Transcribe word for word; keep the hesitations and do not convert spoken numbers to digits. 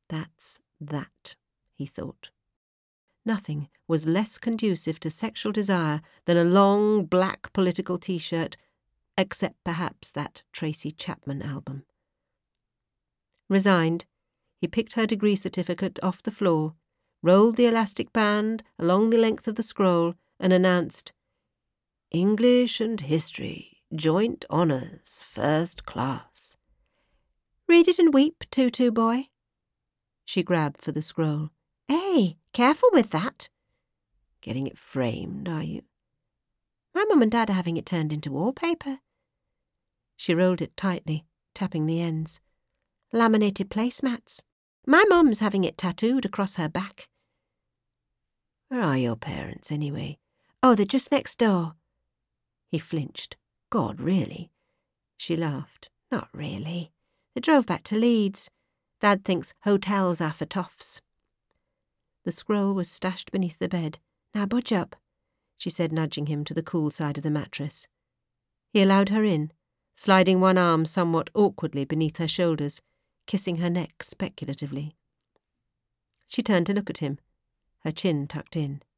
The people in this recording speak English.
That's that, he thought. Nothing was less conducive to sexual desire than a long black political T-shirt, except perhaps that Tracy Chapman album. Resigned, he picked her degree certificate off the floor, rolled the elastic band along the length of the scroll, and announced, English and History, Joint Honours, First Class. Read it and weep, Tutu boy. She grabbed for the scroll. Hey, careful with that. Getting it framed, are you? My mum and dad are having it turned into wallpaper. She rolled it tightly, tapping the ends. Laminated placemats. My mum's having it tattooed across her back. Where are your parents, anyway? Oh, they're just next door. He flinched. God, really? She laughed. Not really. They drove back to Leeds. Dad thinks hotels are for toffs. The scroll was stashed beneath the bed. Now budge up, she said, nudging him to the cool side of the mattress. He allowed her in, sliding one arm somewhat awkwardly beneath her shoulders, kissing her neck speculatively. She turned to look at him, her chin tucked in.